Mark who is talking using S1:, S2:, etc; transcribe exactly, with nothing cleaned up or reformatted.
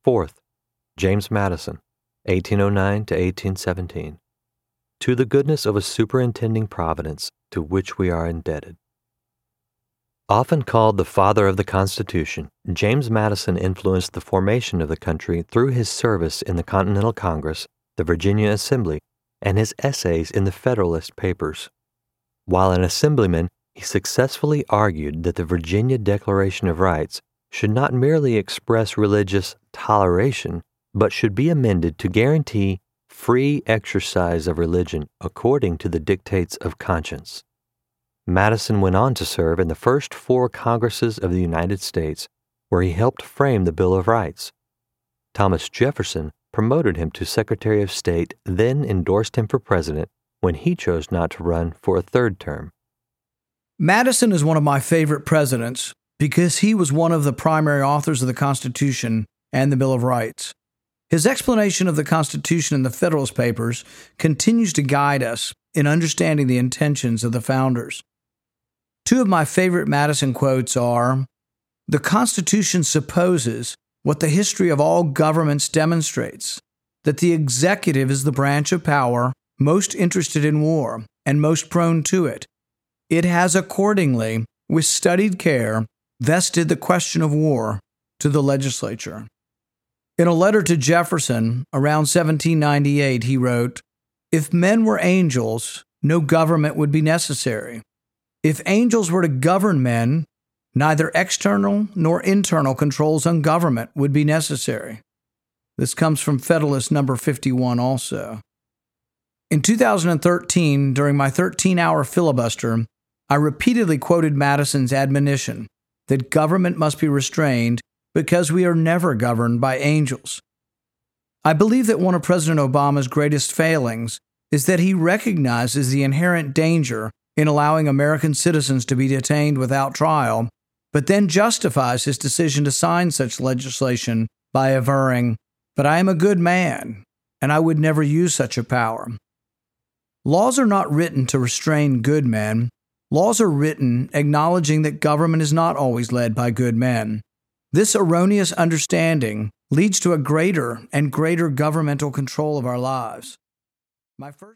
S1: Fourth, James Madison, eighteen oh nine to eighteen seventeen. To the goodness of a superintending providence to which we are indebted. Often called the father of the Constitution, James Madison influenced the formation of the country through his service in the Continental Congress, the Virginia Assembly, and his essays in the Federalist Papers. While an assemblyman, he successfully argued that the Virginia Declaration of Rights should not merely express religious toleration, but should be amended to guarantee free exercise of religion according to the dictates of conscience. Madison went on to serve in the first four Congresses of the United States, where he helped frame the Bill of Rights. Thomas Jefferson promoted him to Secretary of State, then endorsed him for president when he chose not to run for a third term.
S2: Madison is one of my favorite presidents because he was one of the primary authors of the Constitution and the Bill of Rights. His explanation of the Constitution in the Federalist Papers continues to guide us in understanding the intentions of the founders. Two of my favorite Madison quotes are, "The Constitution supposes what the history of all governments demonstrates, that the executive is the branch of power most interested in war and most prone to it. It has accordingly, with studied care, vested the question of war to the legislature." In a letter to Jefferson around seventeen ninety-eight, he wrote, "If men were angels, no government would be necessary. If angels were to govern men, neither external nor internal controls on government would be necessary." This comes from Federalist number fifty-one also. In two thousand thirteen, during my thirteen-hour filibuster, I repeatedly quoted Madison's admonition that government must be restrained because we are never governed by angels. I believe that one of President Obama's greatest failings is that he recognizes the inherent danger in allowing American citizens to be detained without trial, but then justifies his decision to sign such legislation by averring, "But I am a good man, and I would never use such a power." Laws are not written to restrain good men. Laws are written acknowledging that government is not always led by good men. This erroneous understanding leads to a greater and greater governmental control of our lives. My first